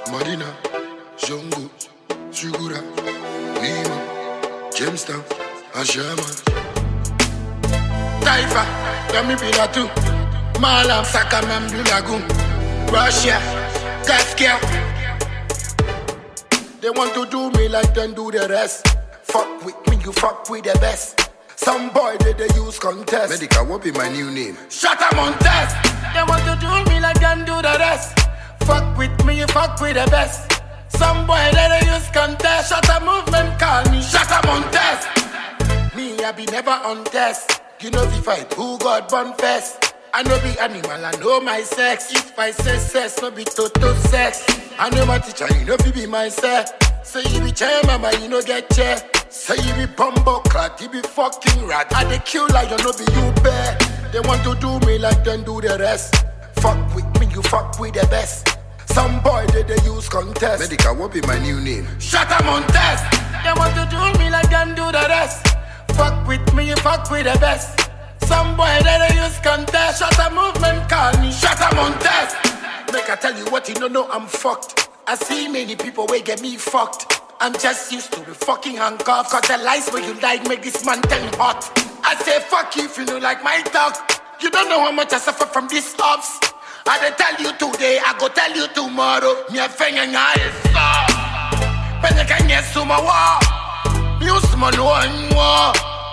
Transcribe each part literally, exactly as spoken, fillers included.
Marina, Jungle, Sugura, Lima, Jamestown, Ashama, Taifa, Yamibina too, Malam, Sakamam, Lagoon, Russia, Gaskia. They want to do me like them do the rest. Fuck with me, you fuck with the best. Some boy did they use contest. Medica, what be my new name? Shut up on test. They want to do me like them do the rest. Fuck with me, you fuck with the best. Some boy did they use contest. Shut up movement, call me. Shut up on test. Me, I be never on test. You know we fight, who got born first? I know be animal, I know my sex. If I say sex, no be total sex. I know my teacher, you know fi be myself. Say you be chair, mama, you know get chair. Say you be bumbo clat, you be fucking rat. I dey kill like you know be you bear. They want to do me like them do the rest. Fuck with me, you fuck with the best. Some boy did they use contest. Medica, what be my new name? Shut up on test. They want to do me like them do the rest. Fuck with me, you fuck with the best. Some boy did they use contest. Shut up movement, call me. Shut up on test. Make I tell you what you don't know, I'm fucked. I see many people wey get me fucked. I'm just used to the fucking handcuff. Cause the lies where you like make this man turn hot. I say fuck you if you know like my talk. You don't know how much I suffer from these ups. I dey tell you today, I go tell you tomorrow. Me a finger nga is so. Penye kanye suma wa. News man one wa.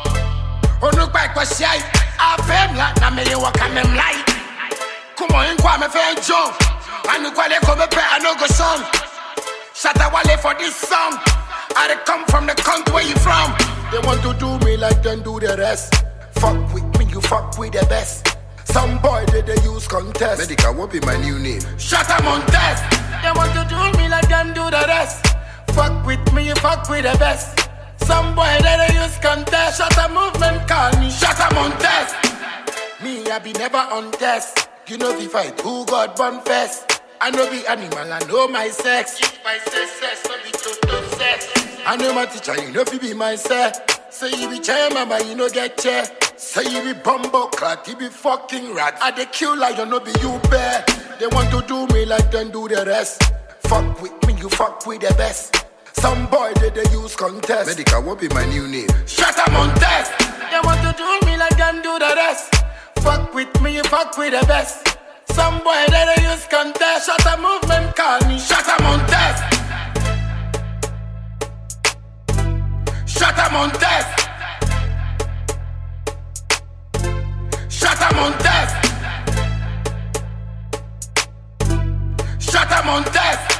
Onu kwa kwa shai. I fame like na me ye waka mem like. Come on, kwa me fe jump. I know quite come up, I know go song. Shut up, Wale for this song. I dey come from the country where you from. They want to do me like them do the rest. Fuck with me, you fuck with the best. Some boy did they use contest. Medica, what be my new name? Shut up on test. They want to do me like them do the rest. Fuck with me, you fuck with the best. Some boy did they use contest. Shut up movement, call me. Shut up on test. Me, I be never on test. You know we fight, who got born first? I know be animal, I know my sex. If I say sex, no be total sex. I know my teacher, you know fi be myself. Say you be chair, mama, you know get chair. Say you be bumbo clat, you be fucking rat. I dey kill like you know be you bear. They want to do me like them do the rest. Fuck with me, you fuck with the best. Some boy did they use contest. Medica, what be my new name? Shut up on test. They want to do me like them do the rest. Fuck with me, you fuck with the best. Some boy did they use contest. Shut up movement, call me. Shut up on test. Shut up on test. Shut up on test. Shut up on test.